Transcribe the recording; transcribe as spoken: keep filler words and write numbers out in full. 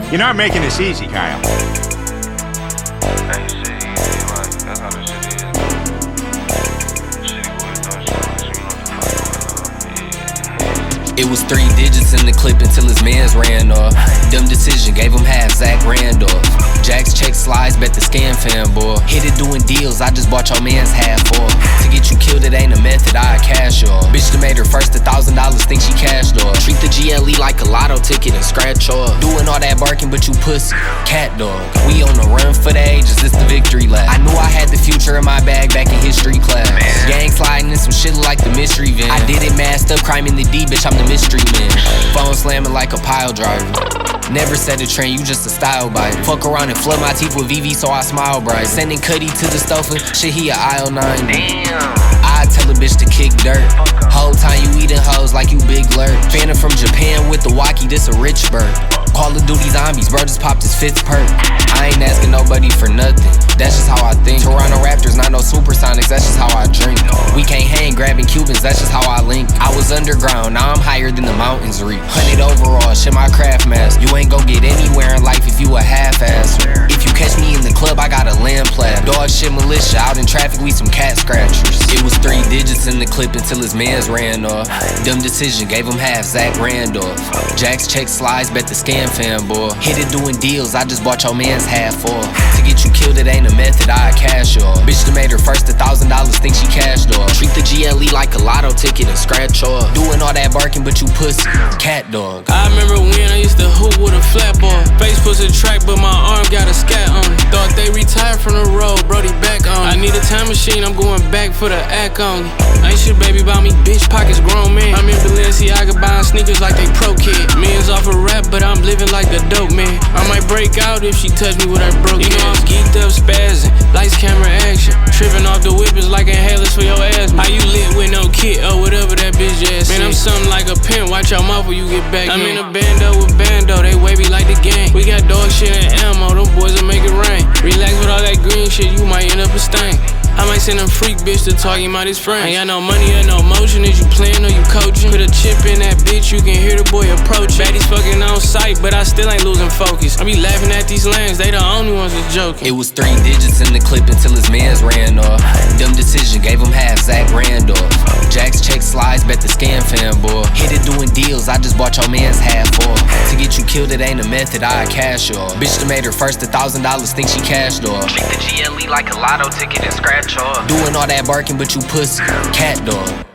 You're not making this easy, Kyle. Hey, shit, easy, like, that's how this shit is. Shitty boys don't show us, you know what the fuck going on. It was three digits in the clip until his mans ran off. Dumb decision, gave him half, Zach Randolph. Jack's check slides, bet the scam fan, boy. Hit it doing deals, I just bought your man's half off. To get you killed, it ain't a method, I cash off. Bitch that made her first a thousand dollars, think she cashed off. Treat the G L E like a lotto ticket and scratch off. Doing all that barking, but you pussy, cat dog. We on the run for the ages, this the victory lap. I knew I had the future in my bag back in history class. Gang sliding in some shit like the mystery van. I did it masked up, crime in the D, bitch, I'm the mystery man. Phone slamming like a pile driver. Never set a trend, you just a style biter. Fuck around and flood my teeth with V V so I smile bright. Sending Cuddy to the stove, shit he a aisle nine. Damn. I tell a bitch to kick dirt. Whole time you eating hoes like you big lurk. Phantom from Japan with the walkie, this a rich bird. Call of Duty zombies, bro just popped his fifth perk. I ain't asking nobody for nothing, that's just how I think. Toronto Raptors, not no supersonics, that's just how I drink. We can't hang grabbing Cubans, that's just how I link. I was underground, now I'm higher than the mountains reach. Hundred overall, shit my craft mask. You ain't gon' get anywhere in life if you a half-ass. If you catch me in the club, I got a land plat. Dog shit militia, out in traffic, we some cat scratchers. It was three digits in the clip until his mans ran off. Dumb decision, gave him half, Zach Randolph. Jack's check slides, bet the scam fan, boy. Hit it doing deals, I just bought your man's half off. To get you killed, it ain't a method, I cash off. Bitch that made her first a thousand dollars, think she cashed off. Treat the G L E like a lotto ticket and scratch off. Doing all that barking, but you pussy, cat dog. I remember when I used to hoop with a flat ball. Face push a track, but my arm got a scat on it. Thought they retired from the road, Brody back on it. I need a time machine, I'm going back for the act only. Ain't shit baby about me, bitch, pockets grown man. I'm in Balenciaga buying sneakers like they pro kid. Millions off a rap, but I'm living like a dope man. I might break out if she touch me with her broke. You know I'm geeked up, spazzing, lights, camera, action. Tripping off the whippers like inhalers for your ass. How you lit with no kit or whatever that bitch ass. Man, I'm something like a pimp, watch your mouth when you get back. I'm in a bando with bando, they wavy like the gang. We got dog shit and ammo, them boys will make it rain. Relax with all that green shit, you might end up a stain. I might send a freak bitch to talk him out his friend. Ain't got no money or no motion, is you playing or you coaching? Put a chip in that bitch, you can hear the boy approach. Baddies fucking on sight, but I still ain't losing focus. I be laughing at these lanes, they the only ones that's joking. It was three digits in the clip until his mans ran off. Dumb decision, gave him half, Zach Randolph. Jack's check slides, bet the scam fan, boy. Hit it doing deals, I just bought your man's half off. To get you killed, it ain't a method, I cash off. Bitch that made her first a thousand dollars, think she cashed off. Treat the G L E like a lotto ticket and scratch off. Doing all that barking, but you pussy, cat dog.